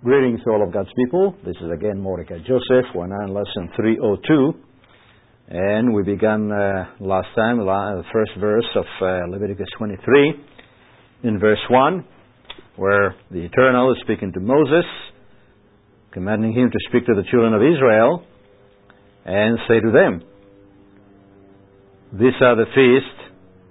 Greetings to all of God's people. This is again Mordecai Joseph. We're now in lesson 302. And we began last time, the first verse of Leviticus 23, in verse 1, where the Eternal is speaking to Moses, commanding him to speak to the children of Israel, and say to them, these are the feast,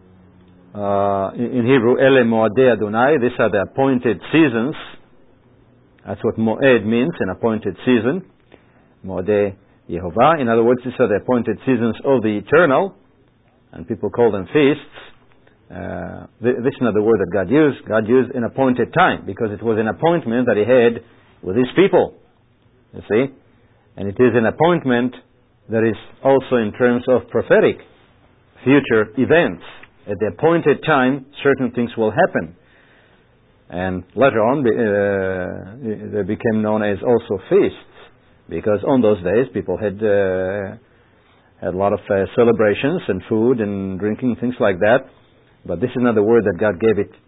in Hebrew, Ele Moadei Adonai, these are the appointed seasons. That's what Moed means, an appointed season. Moadei Yehovah. In other words, these are the appointed seasons of the Eternal, and people call them feasts. This is not the word that God used. God used an appointed time, because it was an appointment that He had with His people. You see? And it is an appointment that is also in terms of prophetic, future events. At the appointed time, certain things will happen. And later on, they became known as also feasts, because on those days people had a lot of celebrations and food and drinking, things like that. But this is not the word that God gave it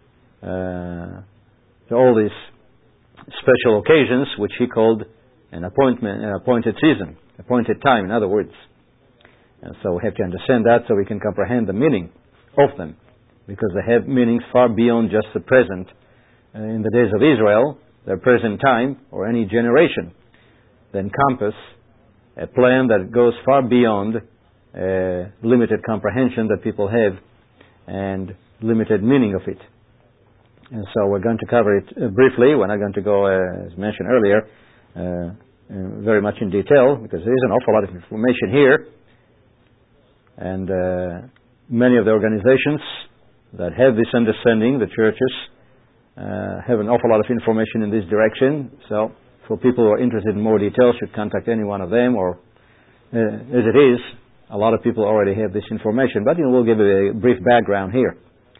to all these special occasions, which He called an appointed season, appointed time, in other words. And so we have to understand that so we can comprehend the meaning of them, because they have meanings far beyond just the present. In the days of Israel, their present time, or any generation, they encompass a plan that goes far beyond limited comprehension that people have and limited meaning of it. And so we're going to cover it briefly. We're not going to go, as mentioned earlier, very much in detail, because there is an awful lot of information here. And many of the organizations that have this understanding, the churches, have an awful lot of information in this direction. So for people who are interested in more details, should contact any one of them, or as it is, a lot of people already have this information. But we'll give a brief background here.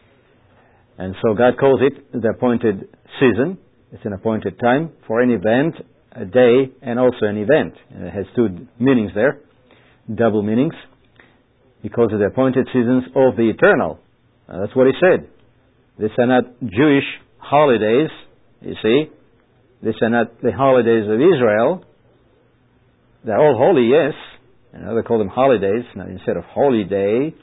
And so God calls it the appointed season. It's an appointed time for an event, a day, and also an event. And it has two meanings there, double meanings. He calls it the appointed seasons of the Eternal. That's what He said. These are not Jewish holidays, you see. These are not the holidays of Israel. They're all holy, yes. They call them holidays instead of holy day.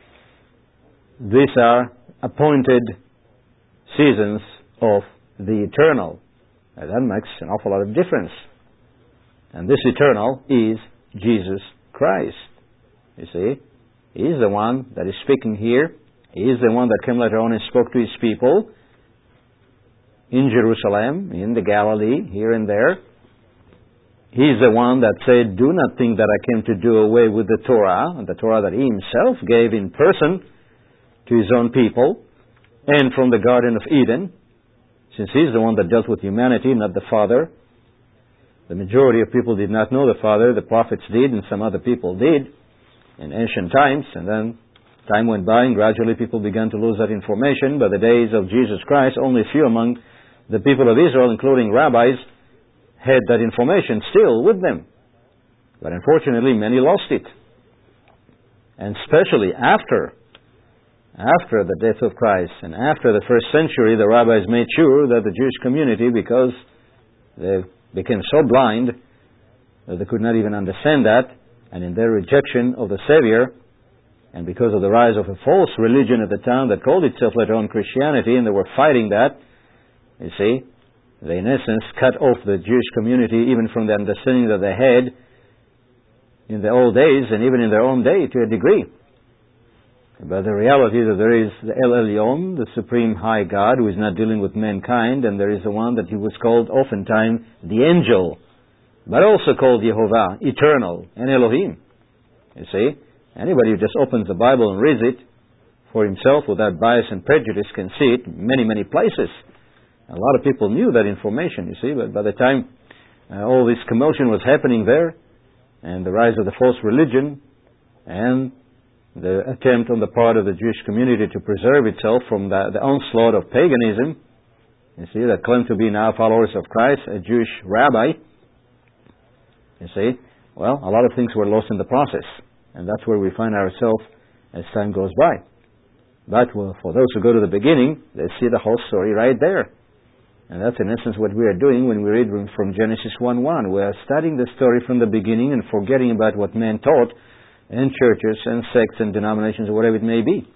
These are appointed seasons of the Eternal. And that makes an awful lot of difference. And this Eternal is Jesus Christ. You see, He is the one that is speaking here. He is the one that came later on and spoke to His people in Jerusalem, in the Galilee, here and there. He's the one that said, do not think that I came to do away with the Torah that He Himself gave in person to His own people, and from the Garden of Eden, since He's the one that dealt with humanity, not the Father. The majority of people did not know the Father. The prophets did, and some other people did in ancient times, and then time went by, and gradually people began to lose that information. By the days of Jesus Christ, only a few among the people of Israel, including rabbis, had that information still with them. But unfortunately, many lost it. And especially after the death of Christ, and after the first century, the rabbis made sure that the Jewish community, because they became so blind that they could not even understand that, and in their rejection of the Savior, and because of the rise of a false religion at the time that called itself later on Christianity, and they were fighting that, you see, they in essence cut off the Jewish community even from the understanding that they had in the old days, and even in their own day to a degree. But the reality is that there is the El Elyon, the Supreme High God, who is not dealing with mankind, and there is the one that He was called oftentimes the angel, but also called Yehovah, Eternal, and Elohim. You see, anybody who just opens the Bible and reads it for himself without bias and prejudice can see it in many, many places. A lot of people knew that information, you see, but by the time all this commotion was happening there, and the rise of the false religion, and the attempt on the part of the Jewish community to preserve itself from the onslaught of paganism, you see, that claimed to be now followers of Christ, a Jewish rabbi, you see, well, a lot of things were lost in the process. And that's where we find ourselves as time goes by. But for those who go to the beginning, they see the whole story right there. And that's in essence what we are doing when we read from Genesis 1:1. We are studying the story from the beginning and forgetting about what men taught in churches and sects and denominations or whatever it may be.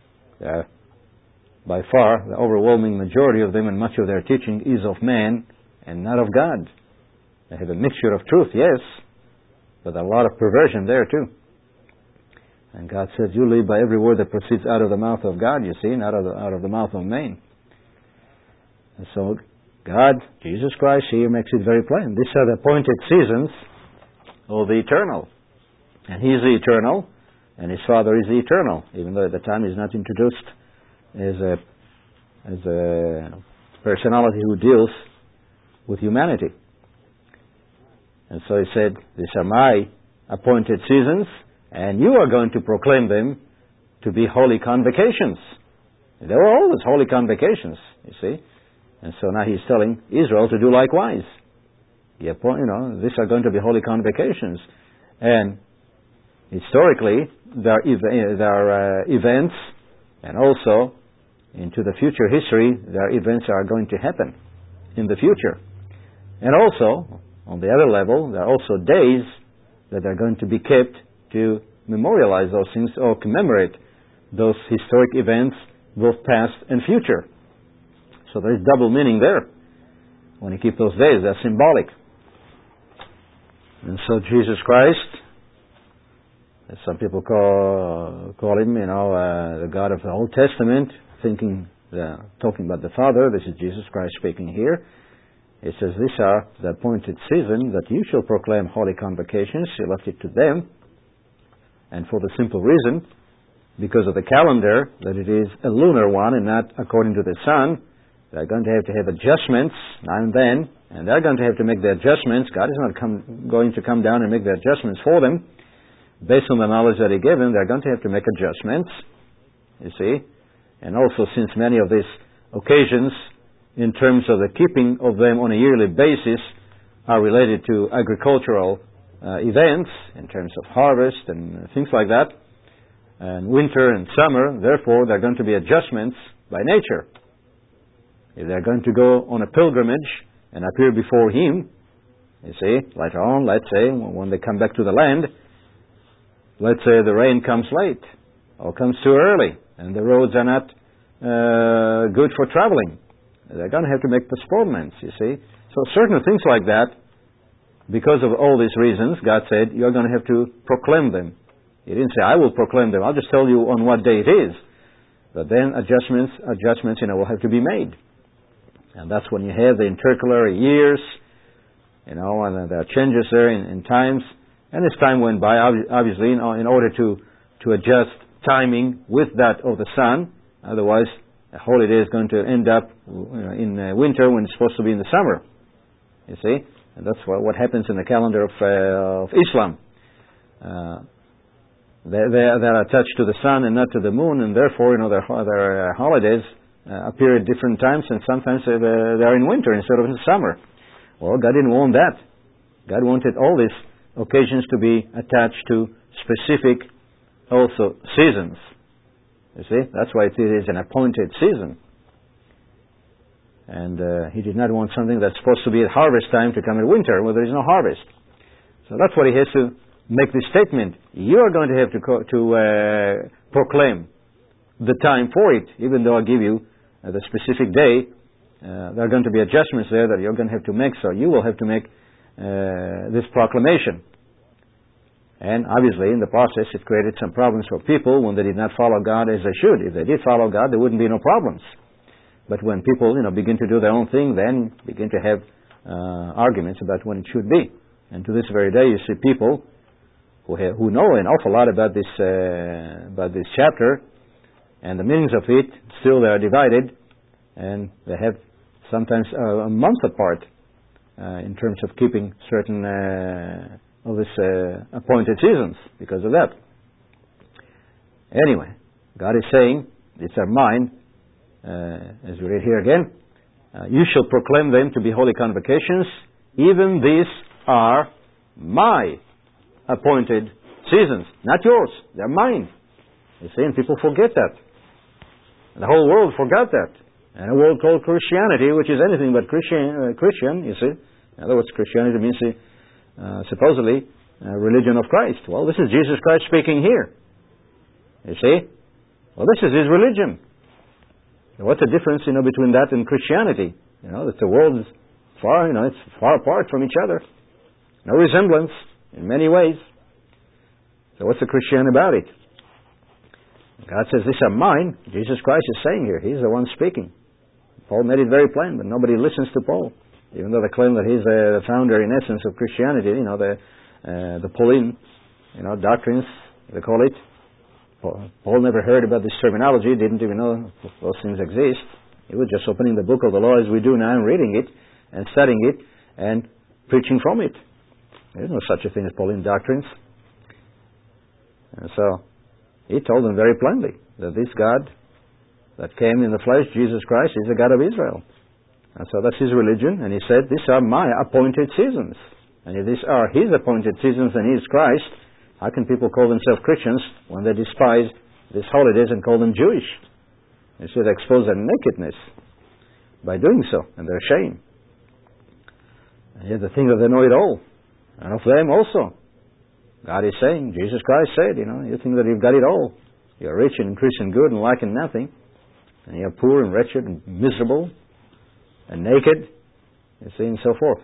By far, the overwhelming majority of them and much of their teaching is of man and not of God. They have a mixture of truth, yes, but a lot of perversion there too. And God says, you live by every word that proceeds out of the mouth of God, you see, not out of the mouth of man. And so God, Jesus Christ, here makes it very plain. These are the appointed seasons of the eternal. And He is the eternal, and His Father is the eternal, even though at the time He's not introduced as a personality who deals with humanity. And so He said, these are my appointed seasons, and you are going to proclaim them to be holy convocations. They were always holy convocations, you see. And so now He's telling Israel to do likewise. These are going to be holy convocations. And historically, there are events, and also into the future history, there are events that are going to happen in the future. And also, on the other level, there are also days that are going to be kept to memorialize those things or commemorate those historic events, both past and future. So there is double meaning there. When you keep those days, they're symbolic. And so Jesus Christ, as some people call Him, the God of the Old Testament, talking about the Father. This is Jesus Christ speaking here. It says, these are the appointed season that you shall proclaim holy convocations. He left it to them. And for the simple reason, because of the calendar, that it is a lunar one and not according to the sun, they're going to have adjustments now and then, and they're going to have to make the adjustments. God is not going to come down and make the adjustments for them. Based on the knowledge that He gave them, they're going to have to make adjustments, you see. And also, since many of these occasions, in terms of the keeping of them on a yearly basis, are related to agricultural events, in terms of harvest and things like that, and winter and summer, therefore, there are going to be adjustments by nature. If they're going to go on a pilgrimage and appear before Him, you see, later on, let's say, when they come back to the land, let's say the rain comes late or comes too early and the roads are not good for traveling. They're going to have to make postponements, you see. So certain things like that, because of all these reasons, God said, you're going to have to proclaim them. He didn't say, I will proclaim them. I'll just tell you on what day it is. But then adjustments, will have to be made. And that's when you have the intercalary years, and there are changes there in times. And as time went by, obviously, in order to adjust timing with that of the sun, otherwise a holiday is going to end up in winter when it's supposed to be in the summer. You see? And that's what happens in the calendar of Islam. They are attached to the sun and not to the moon, and therefore, their holidays appear at different times, and sometimes they are in winter instead of in summer. Well, God didn't want that. God wanted all these occasions to be attached to specific also seasons. You see? That's why it is an appointed season. And He did not want something that's supposed to be at harvest time to come in winter where there is no harvest. So that's what He has to make this statement. You are going to have to proclaim the time for it, even though I give you the specific day. There are going to be adjustments there that you're going to have to make, so you will have to make this proclamation. And obviously, in the process, it created some problems for people when they did not follow God as they should. If they did follow God, there wouldn't be no problems. But when people, begin to do their own thing, then begin to have arguments about when it should be. And to this very day, you see people who know an awful lot about this chapter and the meanings of it. Still, they are divided, and they have sometimes a month apart in terms of keeping certain of this appointed seasons because of that. Anyway, God is saying, these are mine, as we read here again, you shall proclaim them to be holy convocations, even these are my appointed seasons, not yours, they're mine. You see, and people forget that. The whole world forgot that. and a world called Christianity, which is anything but Christian, you see. In other words, Christianity means supposedly religion of Christ. Well, this is Jesus Christ speaking here. You see? Well, this is His religion. What's the difference, between that and Christianity? That the world is far, it's far apart from each other. No resemblance in many ways. So what's the Christian about it? God says, these are mine. Jesus Christ is saying here. He's the one speaking. Paul made it very plain, but nobody listens to Paul. Even though they claim that he's the founder, in essence, of Christianity, the Pauline, doctrines, they call it. Paul never heard about this terminology, didn't even know those things exist. He was just opening the book of the law as we do now and reading it and studying it and preaching from it. There's no such a thing as Pauline doctrines. And so he told them very plainly that this God that came in the flesh, Jesus Christ, is the God of Israel. And so that's His religion. And He said, these are my appointed seasons. And if these are His appointed seasons and He is Christ, how can people call themselves Christians when they despise these holidays and call them Jewish? They should expose their nakedness by doing so, and their shame. And yet they think that they know it all. And of them also. God is saying, Jesus Christ said, you think that you've got it all. You're rich and increasing good and lacking nothing. And you're poor and wretched and miserable and naked, you see, and so forth.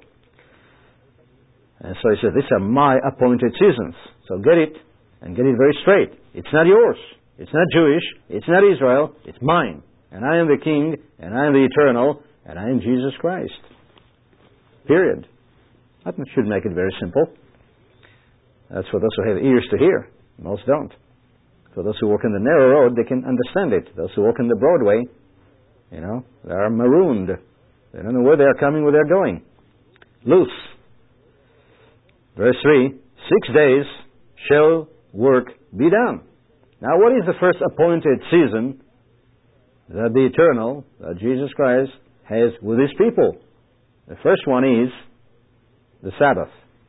And so He said, these are my appointed seasons. So get it, and get it very straight. It's not yours. It's not Jewish. It's not Israel. It's mine. And I am the King, and I am the Eternal, and I am Jesus Christ. Period. That should make it very simple. That's for those who have ears to hear. Most don't. For those who walk in the narrow road, they can understand it. Those who walk in the broad way, they are marooned. They don't know where they are coming, where they're going. Loose. Verse 3, 6 days shall work be done. Now, what is the first appointed season that the Eternal, that Jesus Christ, has with His people? The first one is the Sabbath.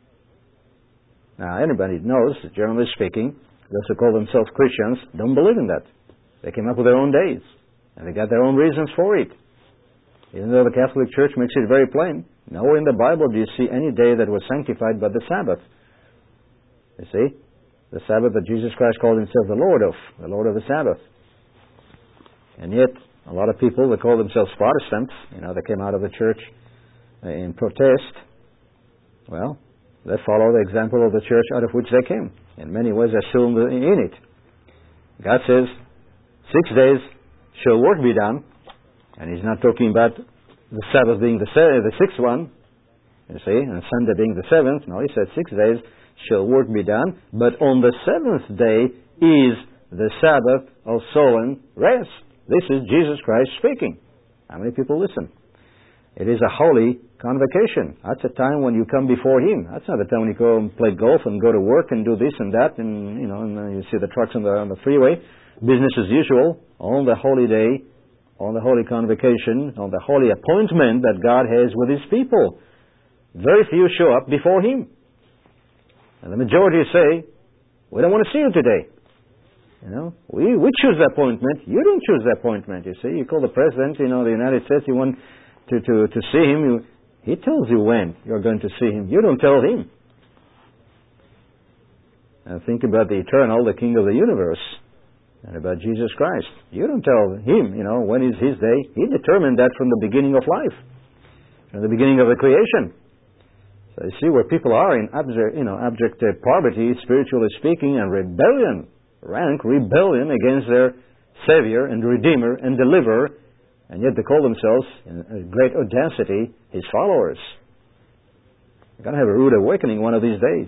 Now, anybody knows, generally speaking, those who call themselves Christians don't believe in that. They came up with their own days, and they got their own reasons for it. Even though the Catholic Church makes it very plain, nowhere in the Bible do you see any day that was sanctified but the Sabbath. You see? The Sabbath that Jesus Christ called Himself the Lord of the Sabbath. And yet, a lot of people that call themselves Protestants, they came out of the church in protest. Well, they follow the example of the church out of which they came. In many ways, they're still in it. God says, 6 days shall work be done. And He's not talking about the Sabbath being the sixth one, you see, and Sunday being the seventh. No, He said 6 days shall work be done. But on the seventh day is the Sabbath of solemn rest. This is Jesus Christ speaking. How many people listen? It is a holy convocation. That's a time when you come before Him. That's not a time when you go and play golf and go to work and do this and that, and and you see the trucks on the freeway. Business as usual. On the holy day, on the holy convocation, on the holy appointment that God has with His people. Very few show up before Him. And the majority say, we don't want to see you today. We choose the appointment. You don't choose the appointment, you see. You call the President, the United States, you want to see him. He tells you when you're going to see him. You don't tell him. And think about the Eternal, the King of the universe, and about Jesus Christ. You don't tell Him, when is His day. He determined that from the beginning of life, from the beginning of the creation. So you see where people are in abject poverty, spiritually speaking, and rank rebellion against their Savior and Redeemer and Deliverer, and yet they call themselves, in great audacity, His followers. They're going to have a rude awakening one of these days.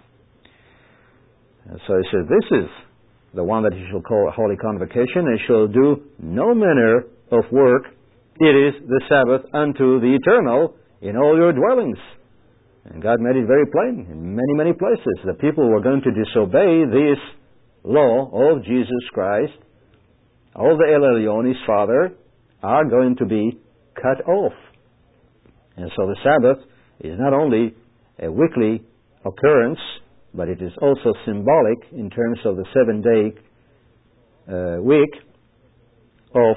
And so He says, this is the one that He shall call a holy convocation, and shall do no manner of work. It is the Sabbath unto the Eternal in all your dwellings. And God made it very plain in many, many places. The people who are going to disobey this law of Jesus Christ, of the El Elyon, His Father, are going to be cut off. And so the Sabbath is not only a weekly occurrence, but it is also symbolic in terms of the 7-day week of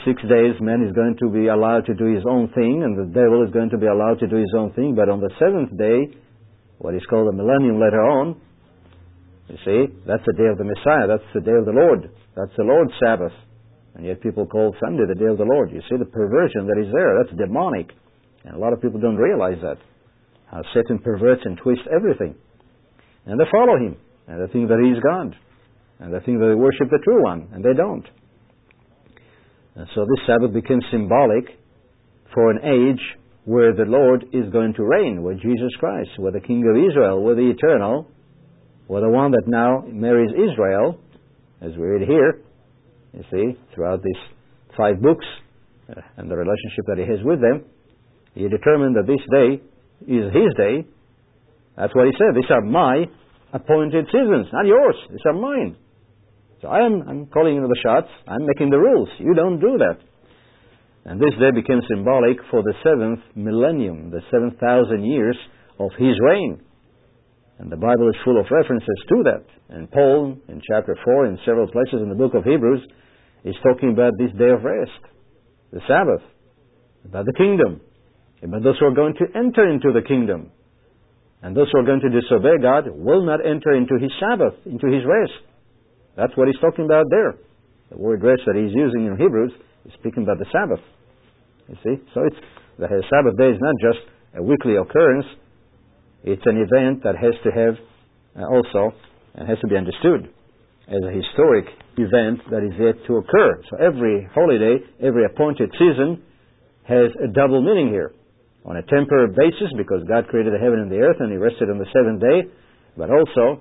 6 days man is going to be allowed to do his own thing, and the devil is going to be allowed to do his own thing. But on the seventh day, what is called the millennium later on, you see, that's the day of the Messiah. That's the day of the Lord. That's the Lord's Sabbath. And yet people call Sunday the day of the Lord. You see the perversion that is there. That's demonic. And a lot of people don't realize that. How Satan perverts and twists everything. And they follow him. And they think that he is God. And they think that they worship the true one. And they don't. And so this Sabbath became symbolic for an age where the Lord is going to reign, where Jesus Christ, where the King of Israel, where the Eternal, where the one that now marries Israel, as we read here, you see, throughout these 5 books and the relationship that he has with them, he determined that this day is his day. That's what he said. These are my appointed seasons, not yours. These are mine. So I'm calling the shots. I'm making the rules. You don't do that. And this day became symbolic for the 7th millennium, the 7,000 years of his reign. And the Bible is full of references to that. And Paul, in chapter 4, in several places in the book of Hebrews, is talking about this day of rest, the Sabbath, about the kingdom, about those who are going to enter into the kingdom. And those who are going to disobey God will not enter into his Sabbath, into his rest. That's what he's talking about there. The word rest that he's using in Hebrews is speaking about the Sabbath. You see? So the Sabbath day is not just a weekly occurrence. It's an event that has to have also, and has to be understood as a historic event that is yet to occur. So every holiday, every appointed season has a double meaning here. On a temporary basis, because God created the heaven and the earth and he rested on the 7th day, but also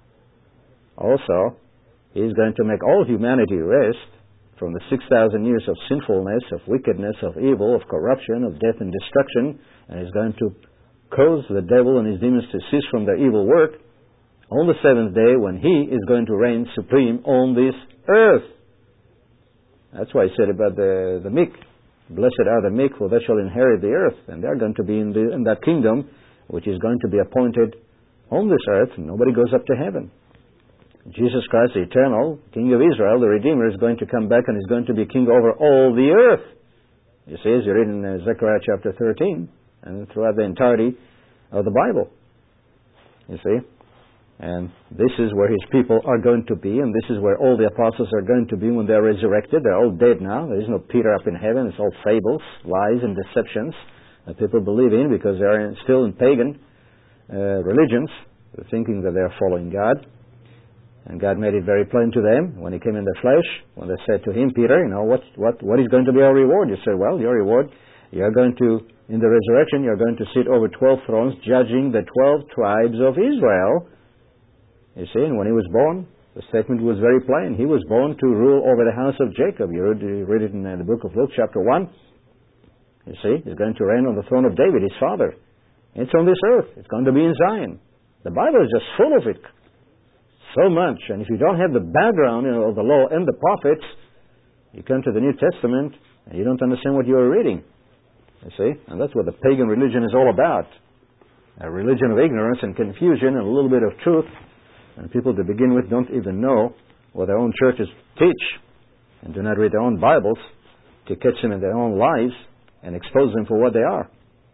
he's going to make all humanity rest from the 6,000 years of sinfulness, of wickedness, of evil, of corruption, of death and destruction, and he's going to cause the devil and his demons to cease from their evil work on the 7th day when he is going to reign supreme on this earth. That's why he said about the meek, blessed are the meek, for they shall inherit the earth. And they're going to be in that kingdom, which is going to be appointed on this earth. Nobody goes up to heaven. Jesus Christ, the eternal King of Israel, the Redeemer, is going to come back and is going to be king over all the earth. You see, as you read in Zechariah chapter 13, and throughout the entirety of the Bible. You see? And this is where his people are going to be, and this is where all the apostles are going to be when they're resurrected. They're all dead now. There is no Peter up in heaven. It's all fables, lies, and deceptions that people believe in because they are still in pagan religions, thinking that they're following God. And God made it very plain to them when he came in the flesh, when they said to him, Peter, what is going to be our reward? You said, well, your reward, you're going to, in the resurrection, you're going to sit over 12 thrones judging the 12 tribes of Israel. You see, and when he was born, the statement was very plain. He was born to rule over the house of Jacob. You read it in the book of Luke, chapter 1. You see, he's going to reign on the throne of David, his father. It's on this earth. It's going to be in Zion. The Bible is just full of it. So much. And if you don't have the background of the law and the prophets, you come to the New Testament and you don't understand what you are reading. You see? And that's what the pagan religion is all about. A religion of ignorance and confusion and a little bit of truth. And people to begin with don't even know what their own churches teach and do not read their own Bibles to catch them in their own lies and expose them for what they are.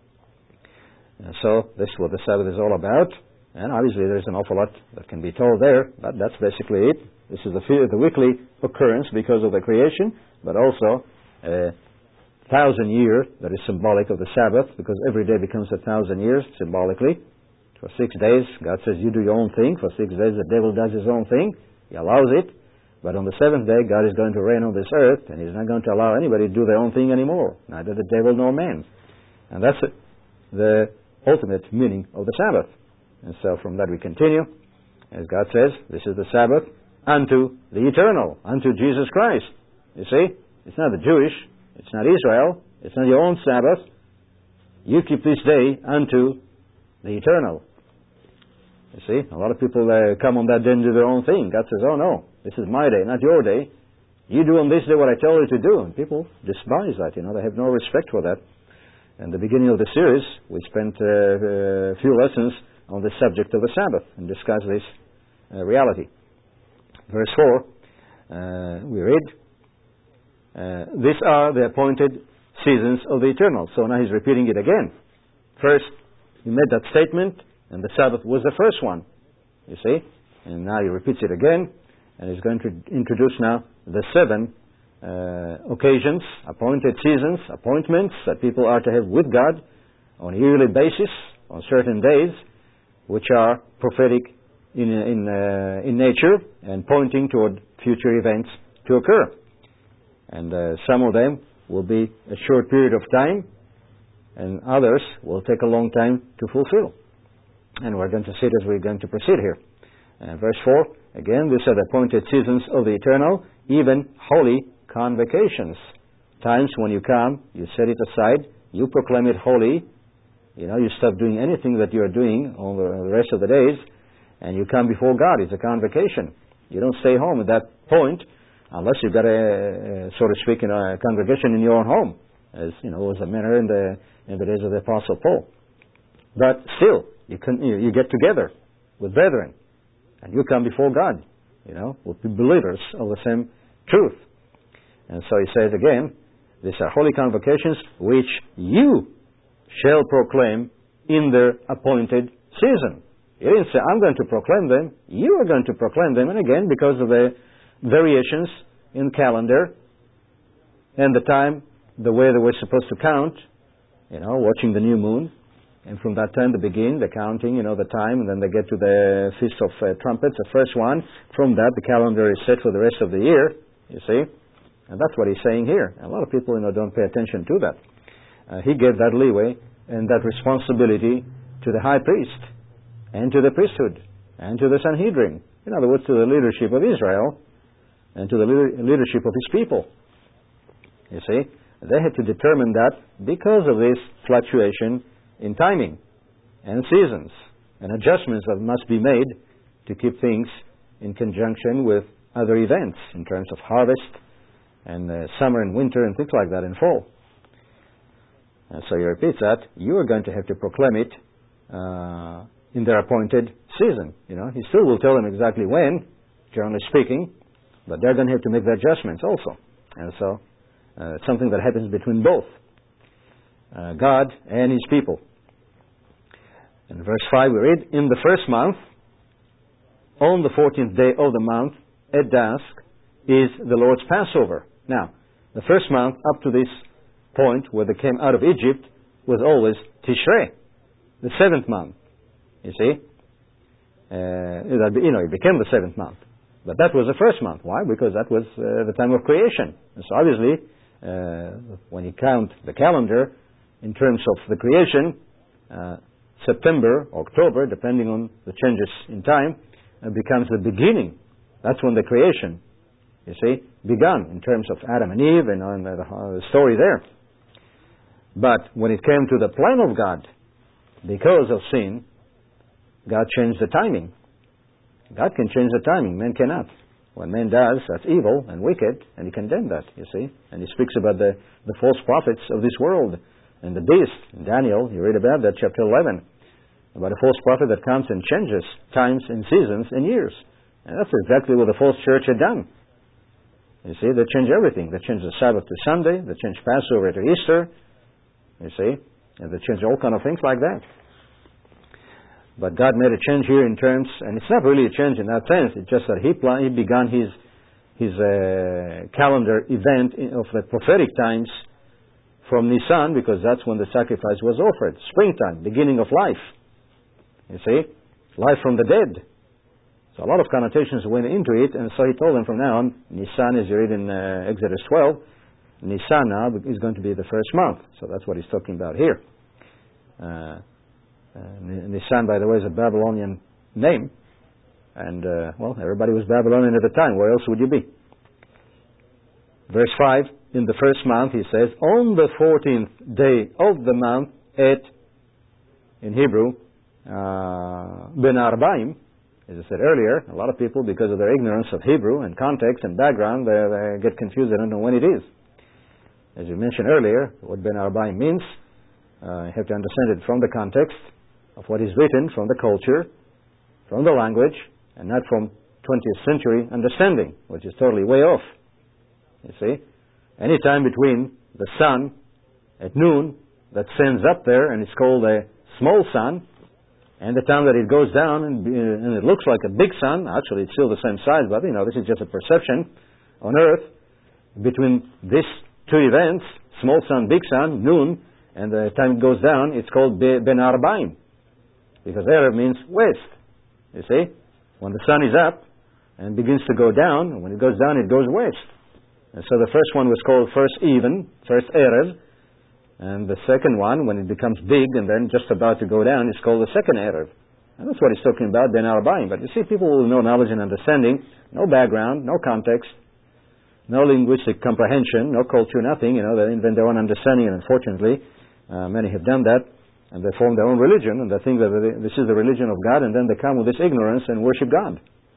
And so this is what the Sabbath is all about. And obviously there's an awful lot that can be told there, but that's basically it. This is the weekly occurrence because of the creation, but also a 1,000 year that is symbolic of the Sabbath, because every day becomes 1,000 years symbolically. For 6 days, God says, you do your own thing. For 6 days, the devil does his own thing. He allows it. But on the 7th day, God is going to reign on this earth, and he's not going to allow anybody to do their own thing anymore, neither the devil nor man. And that's the ultimate meaning of the Sabbath. And so from that we continue. As God says, this is the Sabbath unto the eternal, unto Jesus Christ. You see? It's not the Jewish. It's not Israel. It's not your own Sabbath. You keep this day unto the eternal. You see? A lot of people come on that day and do their own thing. God says, oh no, this is my day, not your day. You do on this day what I tell you to do. And people despise that. They have no respect for that. In the beginning of the series, we spent a few lessons on the subject of the Sabbath and discuss this reality. Verse 4, we read, These are the appointed seasons of the eternal. So now he's repeating it again. First, he made that statement, and the Sabbath was the first one. You see? And now he repeats it again, and he's going to introduce now the 7 occasions, appointed seasons, appointments that people are to have with God on a yearly basis, on certain days, which are prophetic in nature and pointing toward future events to occur. And some of them will be a short period of time, and others will take a long time to fulfill. And we're going to see it as we're going to proceed here. Verse 4, again, these are the appointed seasons of the eternal, even holy convocations. Times when you come, you set it aside, you proclaim it holy, you stop doing anything that you are doing on the rest of the days, and you come before God. It's a convocation. You don't stay home at that point, unless you've got a, so to speak, a congregation in your own home, as was the manner in the days of the Apostle Paul. But still, you get together with brethren, and you come before God, with the believers of the same truth. And so he says again, these are holy convocations which you shall proclaim in their appointed season. He didn't say, I'm going to proclaim them. You are going to proclaim them. And again, because of the variations in calendar and the time, the way they were supposed to count, watching the new moon. And from that time they begin the counting, the time, and then they get to the Feast of Trumpets, the first one. From that, the calendar is set for the rest of the year, you see. And that's what he's saying here. And a lot of people, don't pay attention to that. He gave that leeway and that responsibility to the high priest and to the priesthood and to the Sanhedrin. In other words, to the leadership of Israel and to the leadership of his people. You see, they had to determine that because of this fluctuation in timing and seasons and adjustments that must be made to keep things in conjunction with other events in terms of harvest and summer and winter and things like that in fall. And so he repeats that. You are going to have to proclaim it in their appointed season. He still will tell them exactly when, generally speaking, but they're going to have to make the adjustments also. And so it's something that happens between both God and his people. In verse 5 we read, in the first month, on the 14th day of the month, at dusk, is the Lord's Passover. Now, the first month up to this point where they came out of Egypt was always Tishrei, the 7th month. You see? It became the 7th month. But that was the first month. Why? Because that was the time of creation. And so obviously, when you count the calendar in terms of the creation, September, October, depending on the changes in time, becomes the beginning. That's when the creation, you see, began in terms of Adam and Eve and the story there. But when it came to the plan of God, because of sin, God changed the timing. God can change the timing. Man cannot. When man does, that's evil and wicked, and he condemned that, you see. And he speaks about the false prophets of this world and the beast. In Daniel, you read about that, chapter 11, about a false prophet that comes and changes times and seasons and years. And that's exactly what the false church had done. You see, they changed everything. They changed the Sabbath to Sunday. They changed Passover to Easter. You see, and they changed all kind of things like that. But God made a change here in terms, and it's not really a change in that sense. It's just that He began His calendar event of the prophetic times from Nisan, because that's when the sacrifice was offered. Springtime, beginning of life. You see, life from the dead. So a lot of connotations went into it, and so He told them from now on, Nisan, as you read in Exodus 12, Nisan now is going to be the first month. So that's what He's talking about here. Nisan, by the way, is a Babylonian name. And, everybody was Babylonian at the time. Where else would you be? Verse 5, in the first month, he says, on the 14th day of the month, in Hebrew, Ben Arbaim, as I said earlier, a lot of people, because of their ignorance of Hebrew and context and background, they get confused. They don't know when it is. As you mentioned earlier, what Ben Arbaim means, you have to understand it from the context of what is written, from the culture, from the language, and not from 20th century understanding, which is totally way off. You see? any time between the sun at noon that sends up there, and it's called a small sun, and the time that it goes down and it looks like a big sun. Actually, it's still the same size, but this is just a perception on Earth. Between these two events, small sun, big sun, noon, and the time it goes down, it's called Ben Arbaim, because Erev means west. You see, when the sun is up and begins to go down, and when it goes down, it goes west. And so the first one was called first even, first Erev, and the second one, when it becomes big and then just about to go down, is called the second Erev. And that's what he's talking about, Ben Arbaim. But you see, people with no knowledge and understanding, no background, no context, no linguistic comprehension, no culture, nothing, they invent their own understanding, and unfortunately, many have done that, and they form their own religion, and they think that this is the religion of God, and then they come with this ignorance and worship God.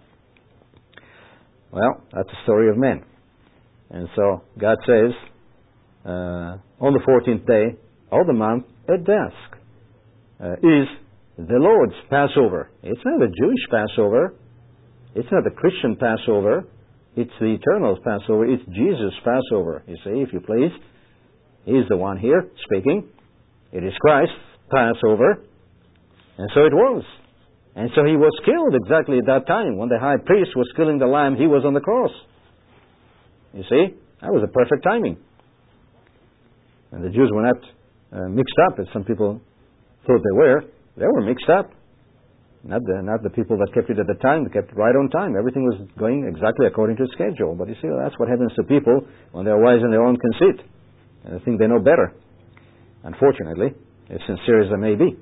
Well, that's the story of men. And so, God says, on the 14th day of the month at dusk is the Lord's Passover. It's not a Jewish Passover. It's not a Christian Passover. It's the Eternal's Passover. It's Jesus' Passover. You see, if you please. He's the one here speaking. It is Christ's Passover. And so it was. And so he was killed exactly at that time. When the high priest was killing the lamb, he was on the cross. You see, that was a perfect timing. And the Jews were not mixed up, as some people thought they were. They were mixed up. Not the people that kept it at the time. They kept it right on time. Everything was going exactly according to schedule. But you see, that's what happens to people when they're wise in their own conceit. And they think they know better. Unfortunately, as sincere as they may be.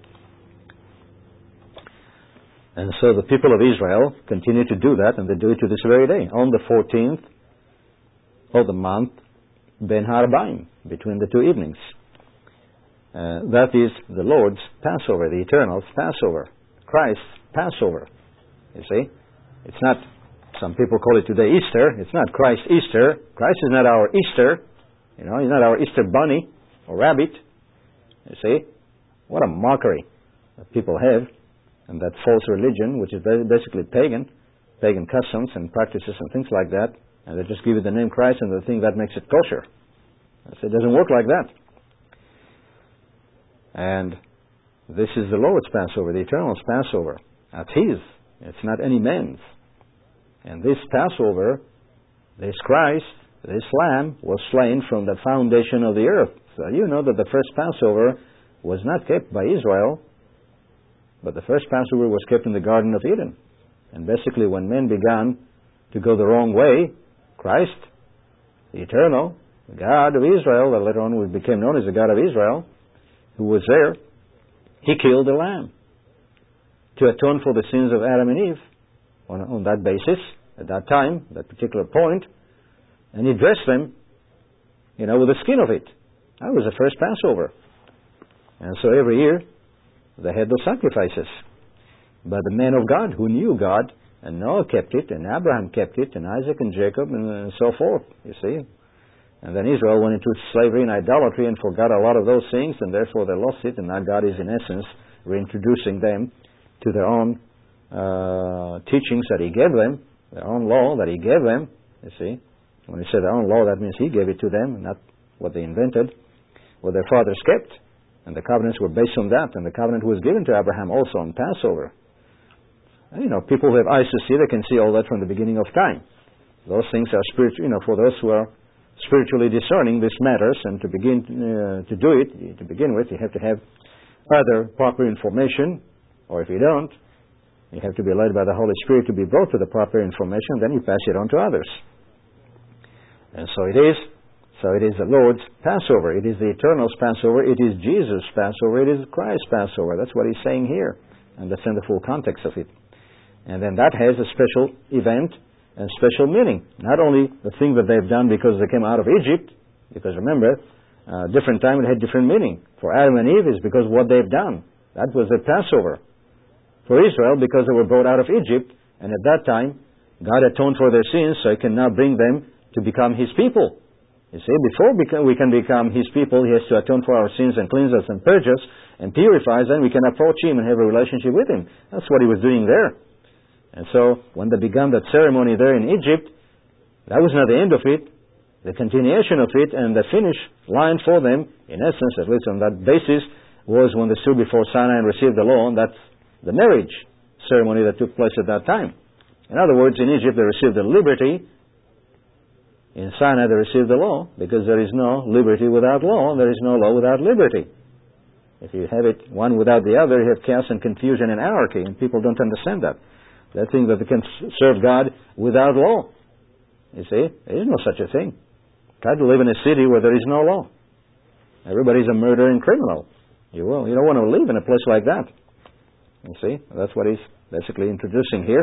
And so the people of Israel continue to do that, and they do it to this very day. On the 14th of the month, Ben Harabaim, between the two evenings. That is the Lord's Passover, the Eternal's Passover, Christ's Passover. You see? It's not, some people call it today Easter. It's not Christ's Easter. Christ is not our Easter. He's not our Easter bunny or rabbit. You see? What a mockery that people have, and that false religion, which is basically pagan customs and practices and things like that. And they just give it the name Christ, and they think that makes it kosher. So it doesn't work like that. And this is the Lord's Passover, the Eternal's Passover. That's His. It's not any man's. And this Passover, this Christ, this Lamb, was slain from the foundation of the earth. So you know that the first Passover was not kept by Israel, but the first Passover was kept in the Garden of Eden. And basically when men began to go the wrong way, Christ, the Eternal, the God of Israel, that later on became known as the God of Israel, who was there, He killed the lamb to atone for the sins of Adam and Eve on that basis, at that time, that particular point, and He dressed them, with the skin of it. That was the first Passover. And so every year, they had those sacrifices. But the men of God who knew God, and Noah kept it, and Abraham kept it, and Isaac and Jacob, and so forth, you see. And then Israel went into slavery and idolatry and forgot a lot of those things, and therefore they lost it, and now God is in essence reintroducing them to their own teachings that He gave them, their own law that He gave them, you see. When He said their own law, that means He gave it to them, not what they invented, what their fathers kept. And the covenants were based on that, and the covenant was given to Abraham also on Passover. And, people who have eyes to see, they can see all that from the beginning of time. Those things are spiritual, for those who are spiritually discerning, this matters, and to begin to do it, to begin with, you have to have either proper information, or if you don't, you have to be led by the Holy Spirit to be brought to the proper information, then you pass it on to others. And so it is the Lord's Passover. It is the Eternal's Passover. It is Jesus' Passover. It is Christ's Passover. That's what He's saying here. And that's in the full context of it. And then that has a special event and special meaning. Not only the thing that they've done because they came out of Egypt, because remember, different time it had different meaning. For Adam and Eve is because what they've done. That was their Passover. For Israel, because they were brought out of Egypt, and at that time, God atoned for their sins, so He can now bring them to become His people. You see, before we can become His people, He has to atone for our sins and cleanse us and purge us and purify us, and we can approach Him and have a relationship with Him. That's what He was doing there. And so, when they began that ceremony there in Egypt, that was not the end of it. the continuation of it and the finish line for them, in essence, at least on that basis, was when they stood before Sinai and received the law, and that's the marriage ceremony that took place at that time. In other words, in Egypt they received the liberty. In Sinai they received the law, because there is no liberty without law, and there is no law without liberty. If you have it one without the other, you have chaos and confusion and anarchy, and people don't understand that. They think that they can serve God without law. You see, there is no such a thing. Try to live in a city where there is no law. Everybody's a murderer and criminal. You don't want to live in a place like that. You see, that's what he's basically introducing here.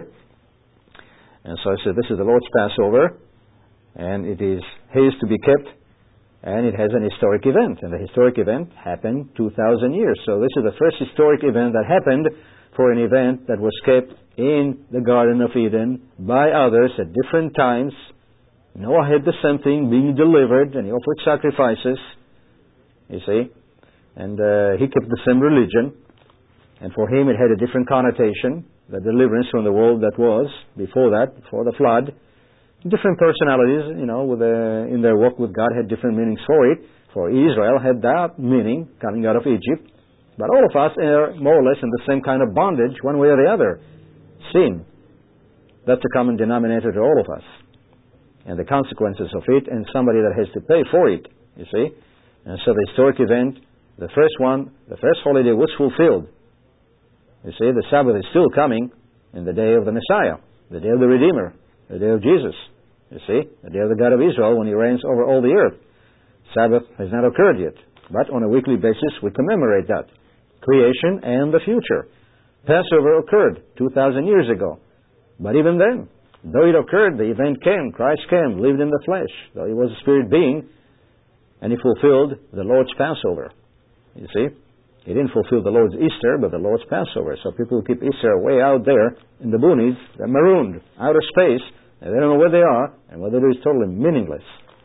And so I said, this is the Lord's Passover, and it is His to be kept, and it has an historic event. And the historic event happened 2,000 years. So this is the first historic event that happened for an event that was kept in the Garden of Eden by others at different times. Noah had the same thing, being delivered, and he offered sacrifices, you see, and he kept the same religion, and for him it had a different connotation, the deliverance from the world that was before that, before the flood. Different personalities, in their walk with God had different meanings for it. For Israel had that meaning coming out of Egypt, but all of us are more or less in the same kind of bondage, one way or the other. Sin. That's a common denominator to all of us. And the consequences of it, and somebody that has to pay for it, you see. And so the historic event, the first holiday was fulfilled. You see, the Sabbath is still coming in the day of the Messiah, the day of the Redeemer, the day of Jesus, you see, the day of the God of Israel when He reigns over all the earth. Sabbath has not occurred yet, but on a weekly basis we commemorate that. Creation and the future. Passover occurred 2,000 years ago, but even then, though it occurred, the event came. Christ came, lived in the flesh, though He was a spirit being, and He fulfilled the Lord's Passover. You see? He didn't fulfill the Lord's Easter, but the Lord's Passover. So people who keep Easter way out there in the boonies, they're marooned, outer space, and they don't know where they are, and what they do is totally meaningless.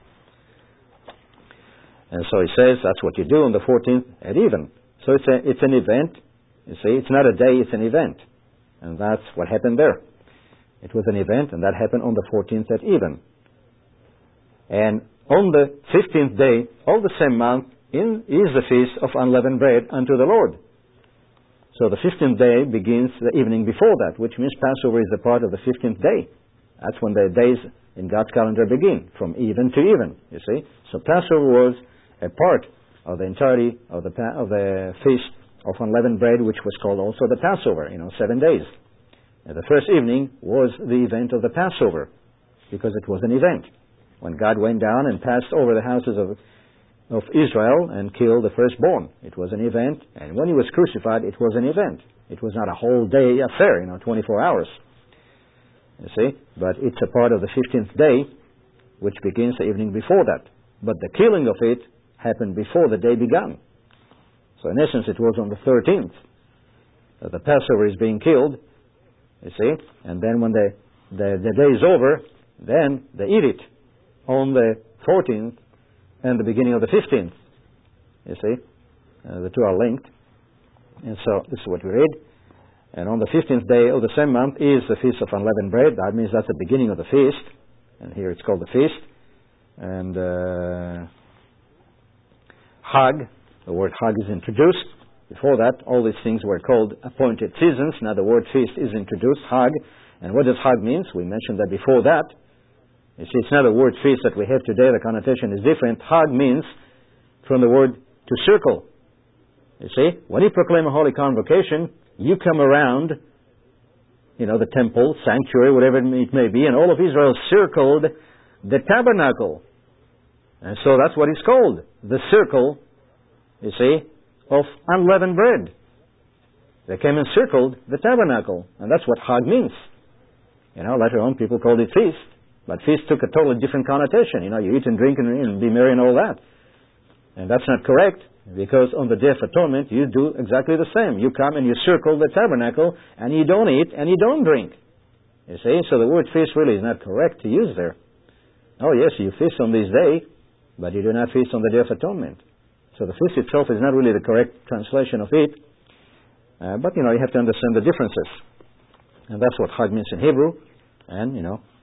And so He says that's what you do on the 14th at even. So it's an event. You see, it's not a day, it's an event. And that's what happened there. It was an event, and that happened on the 14th at even. And on the 15th day of the same month is the feast of unleavened bread unto the Lord. So the 15th day begins the evening before that, which means Passover is a part of the 15th day. That's when the days in God's calendar begin, from even to even, you see. So Passover was a part of the entirety of the feast of unleavened bread, which was called also the Passover, 7 days. And the first evening was the event of the Passover, because it was an event. When God went down and passed over the houses of Israel and killed the firstborn. It was an event. And when He was crucified, it was an event. It was not a whole day affair, 24 hours. You see? But it's a part of the 15th day, which begins the evening before that. But the killing of it happened before the day began. So in essence, it was on the 13th that the Passover is being killed. You see? And then when the day is over, then they eat it on the 14th and the beginning of the 15th. You see? The two are linked. And so this is what we read. And on the 15th day of the same month is the Feast of Unleavened Bread. That means that's the beginning of the feast. And here it's called the feast. And Hag, the word Hag is introduced. Before that, all these things were called appointed seasons. Now the word feast is introduced, Hag. And what does Hag mean? We mentioned that before that. You see, it's not a word feast that we have today. The connotation is different. Hag means from the word to circle. You see, when you proclaim a holy convocation, you come around, the temple, sanctuary, whatever it may be, and all of Israel circled the tabernacle. And so that's what it's called, the circle, you see, of unleavened bread. They came and circled the tabernacle, and that's what Hag means. Later on people called it feast, but feast took a totally different connotation. You eat and drink and be merry and all that. And that's not correct, because on the Day of Atonement you do exactly the same. You come and you circle the tabernacle, and you don't eat and you don't drink. You see, so the word feast really is not correct to use there. Oh yes, you feast on this day, but you do not feast on the Day of Atonement. So the feast itself is not really the correct translation of it. But, you have to understand the differences. And that's what Hag means in Hebrew. And,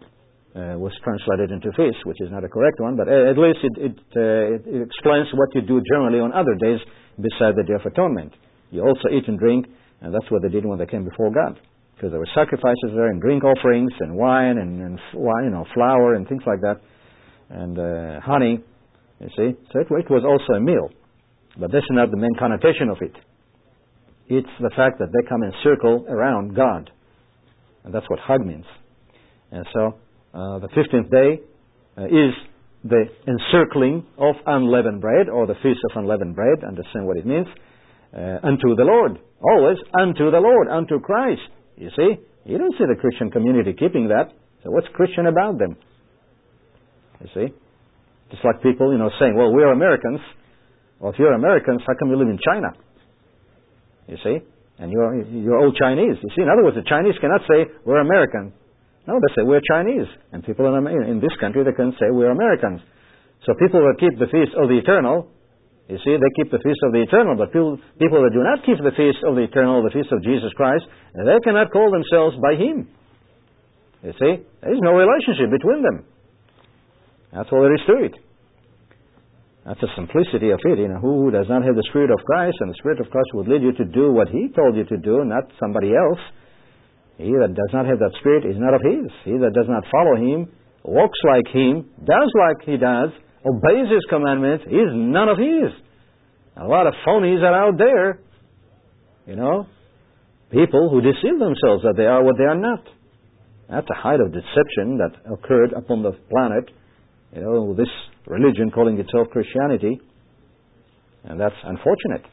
was translated into feast, which is not a correct one, but at least it explains what you do generally on other days beside the Day of Atonement. You also eat and drink, and that's what they did when they came before God, because there were sacrifices there, and drink offerings, and wine, and flour, and things like that, and honey, you see. So it was also a meal, but this is not the main connotation of it. It's the fact that they come and circle around God, and that's what hug means. And so the 15th day is the encircling of unleavened bread, or the Feast of Unleavened Bread. Understand what it means? Unto the Lord. Always unto the Lord, unto Christ. You see? You don't see the Christian community keeping that. So what's Christian about them? You see? Just like people, saying, well, we're Americans. Well, if you're Americans, how come you live in China? You see? And you're all Chinese. You see? In other words, the Chinese cannot say, we're American. No, they say we're Chinese. And people in this country, they can say we're Americans. So people that keep the Feast of the Eternal, you see, they keep the Feast of the Eternal. But people that do not keep the Feast of the Eternal, the Feast of Jesus Christ, they cannot call themselves by Him. You see? There is no relationship between them. That's all there is to it. That's the simplicity of it. Who does not have the Spirit of Christ, and the Spirit of Christ would lead you to do what He told you to do, not somebody else. He that does not have that Spirit is not of His. He that does not follow Him, walks like Him, does like He does, obeys His commandments, is none of His. A lot of phonies are out there. People who deceive themselves that they are what they are not. That's a height of deception that occurred upon the planet. This religion calling itself Christianity. And that's unfortunate.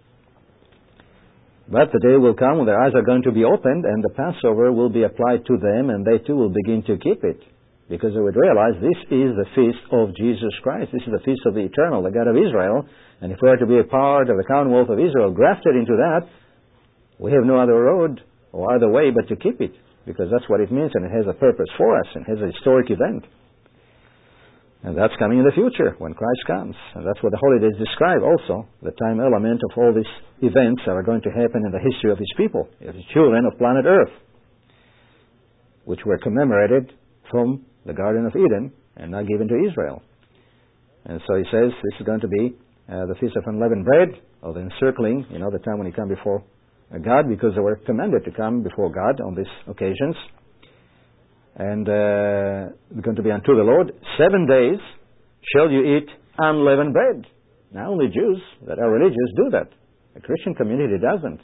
But the day will come when their eyes are going to be opened, and the Passover will be applied to them, and they too will begin to keep it. Because they would realize this is the feast of Jesus Christ. This is the feast of the Eternal, the God of Israel. And if we are to be a part of the Commonwealth of Israel, grafted into that, we have no other road or other way but to keep it. Because that's what it means, and it has a purpose for us, and has a historic event. And that's coming in the future, when Christ comes. And that's what the holidays describe also, the time element of all these events that are going to happen in the history of His people, His children of planet Earth, which were commemorated from the Garden of Eden and now given to Israel. And so He says this is going to be the Feast of Unleavened Bread, or the encircling, the time when you come before God, because they were commanded to come before God on these occasions. And they're going to be unto the Lord. 7 days shall you eat unleavened bread. Now only Jews that are religious do that. The Christian community doesn't.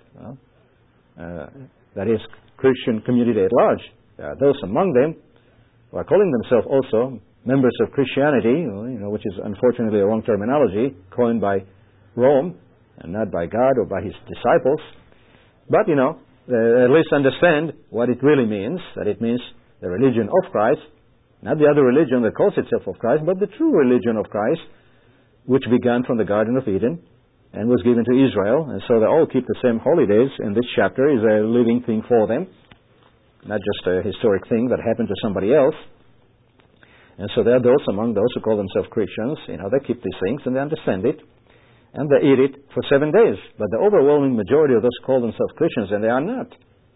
That is, Christian community at large. There are those among them who are calling themselves also members of Christianity, which is unfortunately a wrong terminology, coined by Rome, and not by God or by His disciples. But, at least understand what it really means, that it means the religion of Christ, not the other religion that calls itself of Christ, but the true religion of Christ, which began from the Garden of Eden and was given to Israel. And so they all keep the same holidays, and this chapter is a living thing for them, not just a historic thing that happened to somebody else. And so there are those among those who call themselves Christians, they keep these things and they understand it, and they eat it for 7 days. But the overwhelming majority of those who call themselves Christians, and they are not.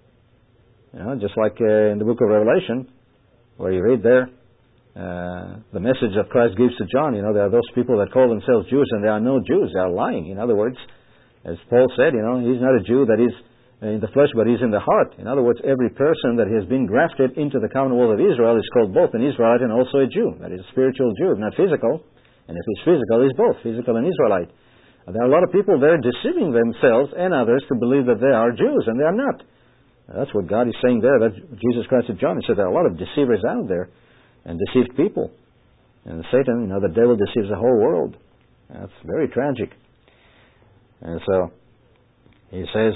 Just like in the book of Revelation, where you read there, the message that Christ gives to John, there are those people that call themselves Jews, and they are no Jews. They are lying. In other words, as Paul said, he's not a Jew that is in the flesh, but he's in the heart. In other words, every person that has been grafted into the Commonwealth of Israel is called both an Israelite and also a Jew. That is a spiritual Jew, not physical. And if he's physical, he's both physical and Israelite. There are a lot of people there deceiving themselves and others to believe that they are Jews, and they are not. That's what God is saying there. That's Jesus Christ said, John. He said there are a lot of deceivers out there and deceived people. And Satan, the devil deceives the whole world. That's very tragic. And so he says,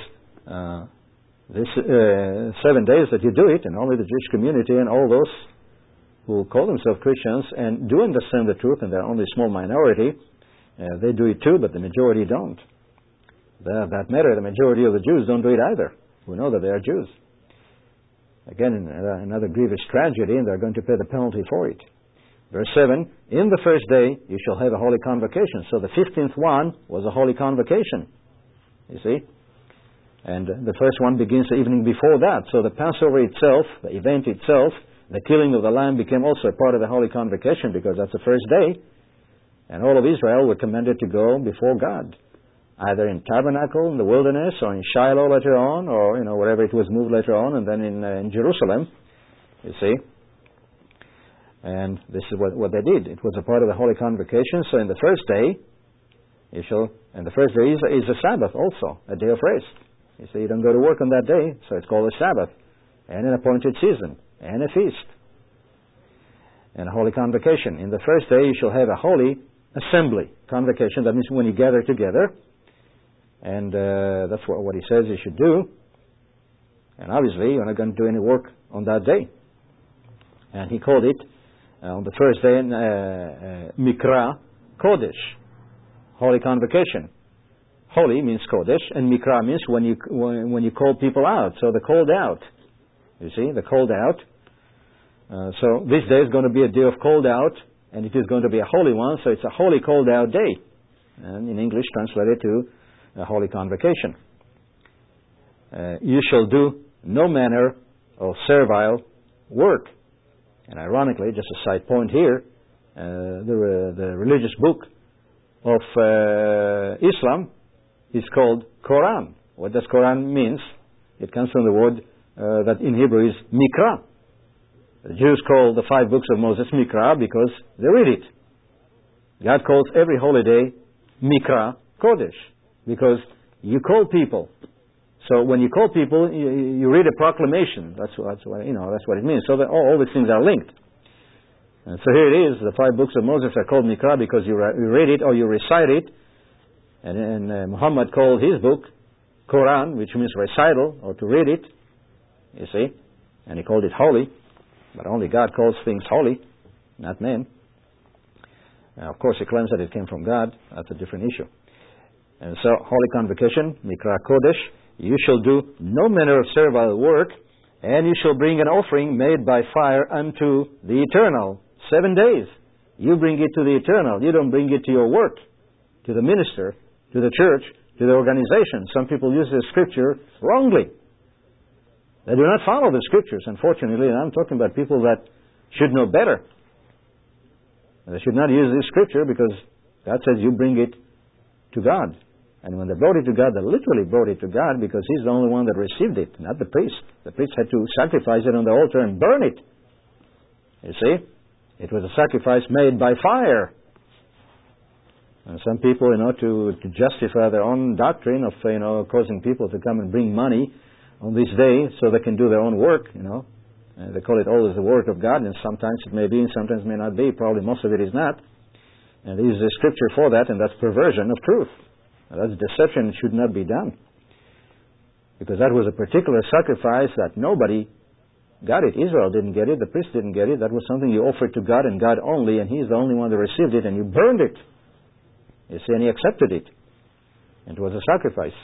this 7 days that you do it, and only the Jewish community and all those who call themselves Christians and do understand the truth, and they're only a small minority, they do it too, but the majority don't. That matter, the majority of the Jews don't do it either, who know that they are Jews. Again, another grievous tragedy, and they're going to pay the penalty for it. Verse 7, in the first day you shall have a holy convocation. So the 15th one was a holy convocation, you see. And the first one begins the evening before that. So the Passover itself, the event itself, The killing of the lamb became also a part of the Holy Convocation because that's the first day. And all of Israel were commanded to go before God, either in tabernacle in the wilderness or in Shiloh later on, or wherever it was moved later on, and then in Jerusalem, you see. And this is what they did. It was a part of the Holy Convocation. So in the first day, and the first day is a Sabbath also, a day of rest. You see, you don't go to work on that day, so it's called a Sabbath, and an appointed season, and a feast, and a Holy Convocation. In the first day, you shall have a holy assembly. Convocation, that means when you gather together, and that's what he says you should do. And obviously, you're not going to do any work on that day. And he called it, on the first day, Mikra Kodesh, Holy Convocation. Holy means Kodesh, and Mikra means when you call people out. So the called out. You see, the called out. So this day is going to be a day of called out, and it is going to be a holy one, so it's a holy called out day. And in English, translated to a Holy Convocation. You shall do no manner of servile work. And ironically, just a side point here, the religious book of Islam is called Quran. What does Quran means? It comes from the word that in Hebrew is Mikra. The Jews call the 5 books of Moses Mikra because they read it. God calls every holiday Mikra Kodesh because you call people. So when you call people, you read a proclamation. That's what it means. So that all these things are linked. And so here it is. The 5 books of Moses are called Mikra because you read it or you recite it. And Muhammad called his book Quran, which means recital or to read it. You see, and he called it holy. But only God calls things holy, not men. Of course, he claims that it came from God. That's a different issue. And so, Holy Convocation, Mikra Kodesh, you shall do no manner of servile work, and you shall bring an offering made by fire unto the Eternal. 7 days. You bring it to the Eternal. You don't bring it to your work, to the minister, to the church, to the organization. Some people use the scripture wrongly. They do not follow the scriptures, unfortunately, and I'm talking about people that should know better. They should not use this scripture because God says you bring it to God. And when they brought it to God, they literally brought it to God because He's the only one that received it, not the priest. The priest had to sacrifice it on the altar and burn it. You see? It was a sacrifice made by fire. And some people, to justify their own doctrine of, causing people to come and bring money on this day so they can do their own work, They call it always the work of God, and sometimes it may be and sometimes it may not be. Probably most of it is not. And there is a scripture for that, and that's perversion of truth. Now, that's deception. It should not be done. Because that was a particular sacrifice that nobody got it. Israel didn't get it. The priest didn't get it. That was something you offered to God and God only, and He's the only one that received it, and you burned it. You see, and He accepted it. And it was a sacrifice.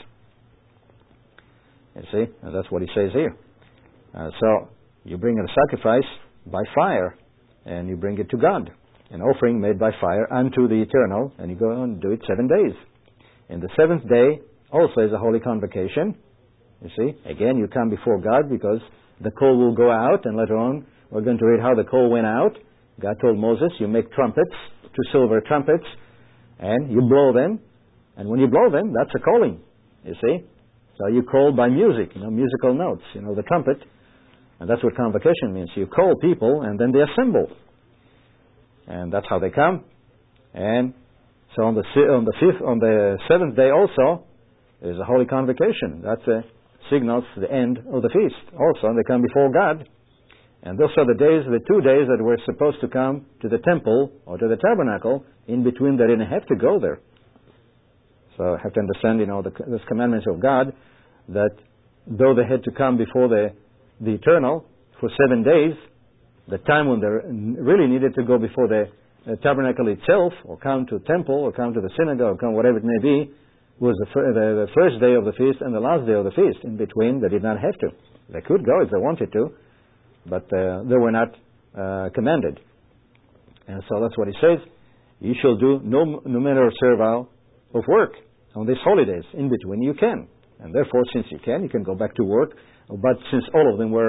You see, and that's what He says here. So, you bring a sacrifice by fire, and you bring it to God. An offering made by fire unto the Eternal, and you go and do it 7 days. And the 7th day also is a holy convocation. You see, again, you come before God because the call will go out, and later on we're going to read how the call went out. God told Moses, you make trumpets, 2 silver trumpets, and you blow them. And when you blow them, that's a calling, you see. So you call by music, musical notes, the trumpet. And that's what convocation means. You call people, and then they assemble. And that's how they come. And so on the 7th day also, is a holy convocation. That signals the end of the feast. Also, and they come before God. And those are the 2 days that we're supposed to come to the temple or to the tabernacle. In between, they didn't have to go there. So I have to understand, those commandments of God, that though they had to come before the Eternal for 7 days, the time when they really needed to go before the tabernacle itself, or come to a temple, or come to the synagogue, or come whatever it may be, was the first day of the feast and the last day of the feast. In between, they did not have to. They could go if they wanted to, but they were not commanded. And so that's what He says. You shall do no manner of servile of work on these holidays. In between, you can. And therefore, since you can go back to work. But since all of them were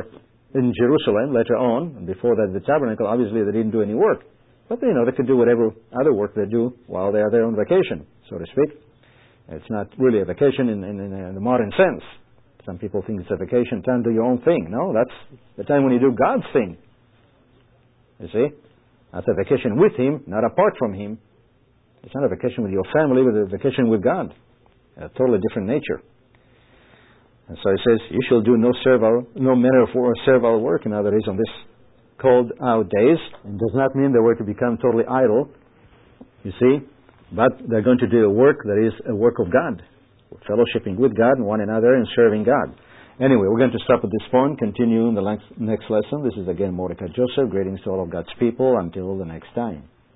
in Jerusalem later on, and before that the tabernacle, obviously they didn't do any work. But they could do whatever other work they do while they are there on vacation, so to speak. It's not really a vacation in the modern sense. Some people think it's a vacation time, do your own thing. No, that's the time when you do God's thing. You see? That's a vacation with Him, not apart from Him. It's not a vacation with your family, but a vacation with God. A totally different nature. And so He says, you shall do no manner of servile work, in other words, on this called out days. It does not mean they were to become totally idle, you see, but they're going to do a work that is a work of God, fellowshipping with God and one another and serving God. Anyway, we're going to stop at this point, continue in the next lesson. This is again Mordecai Joseph. Greetings to all of God's people. Until the next time.